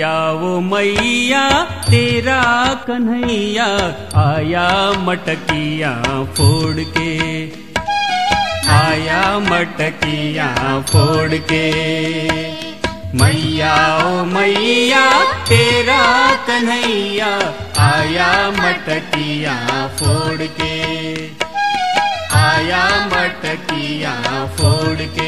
मैया वो मैया तेरा कन्हैया आया मटकियाँ फोड़ के, आया मटकियाँ फोड़ के। मैया ओ मैया तेरा कन्हैया आया मटकियाँ फोड़ के, आया मटकियाँ फोड़ के।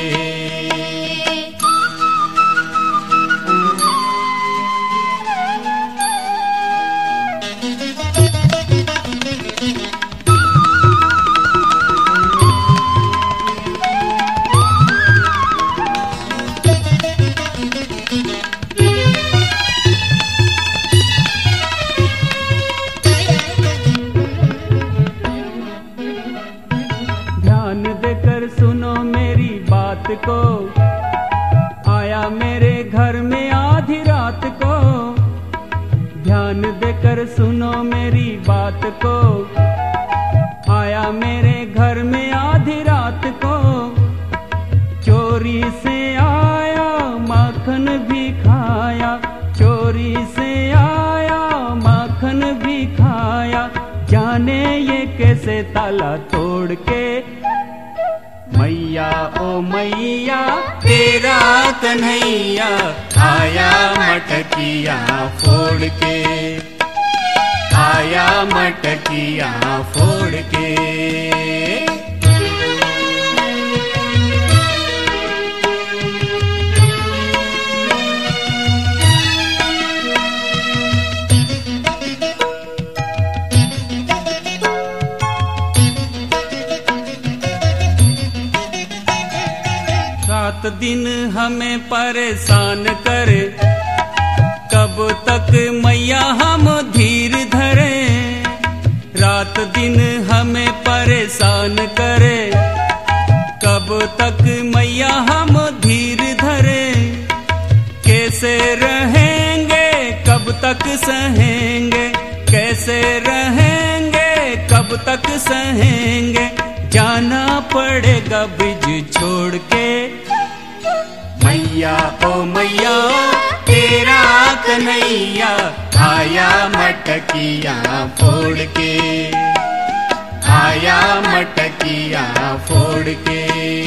ध्यान देकर सुनो मेरी बात को, आया मेरे घर में आधी रात को। ध्यान देकर सुनो मेरी बात को, आया मेरे घर में आधी रात को। चोरी से आया माखन भी खाया, चोरी से आया माखन भी खाया। जाने ये कैसे ताला तोड़ के। मैया ओ मैया तेरा कन्हैया आया मटकियाँ फोड़ के, आया मटकियाँ फोड़ के। रात दिन हमें परेशान करे, कब तक मैया हम धीर धरे। रात दिन हमें परेशान करे, कब तक मैया हम धीर धरे। कैसे रहेंगे कब तक सहेंगे, कैसे रहेंगे कब तक सहेंगे। जाना पड़ेगा ब्रिज छोड़ के। मैया ओ मैया तेरा कन्हैया आया मटकियाँ फोड़ के, आया मटकियाँ फोड़ के।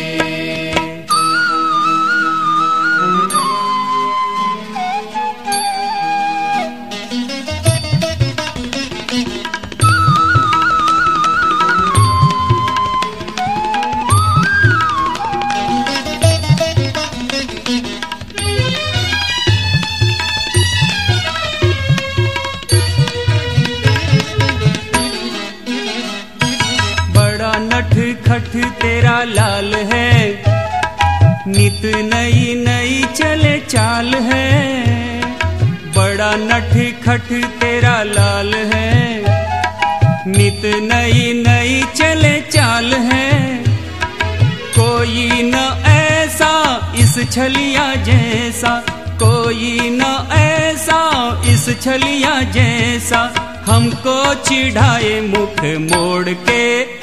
खट तेरा लाल है, नित नई नई चले चाल है। बड़ा नठ खट तेरा लाल है, नित नई नई चले चाल है। कोई न ऐसा इस छलिया जैसा, कोई न ऐसा इस छलिया जैसा। हमको चिढ़ाए मुख मोड़ के।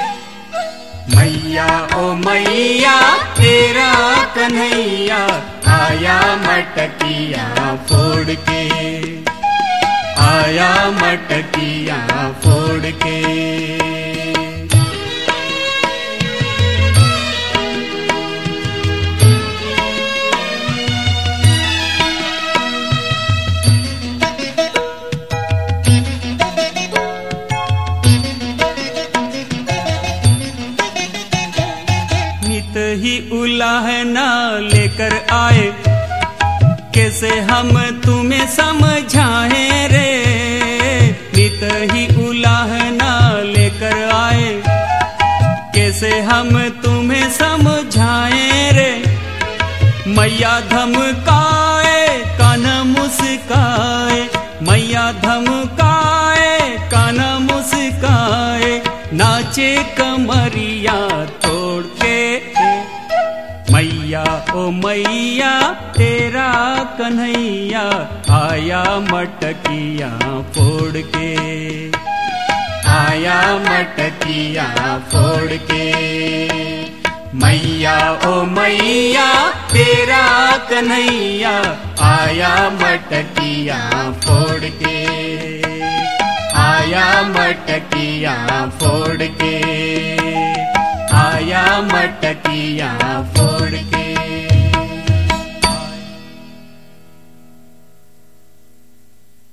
मैया ओ मैया तेरा कन्हैया आया मटकियाँ फोड़ के, आया मटकियाँ फोड़ के। ही उलाहना लेकर आए, कैसे हम तुम्हें समझाएं रे। नित ही उलाहना लेकर आए, कैसे हम तुम्हें समझाएं रे। मैया धमकाए कान्हा मुस्काए, मैया धमकाए कान्हा मुस्काए। नाचे कमरिया तोड़ के। मैया ओ मैया तेरा कन्हैया आया मटकियाँ फोड़ के, आया मटकियाँ फोड़ के। मैया ओ मैया तेरा कन्हैया आया मटकिया फोड़ के, आया मटकिया फोड़ के, आया मटकिया फोड़ के।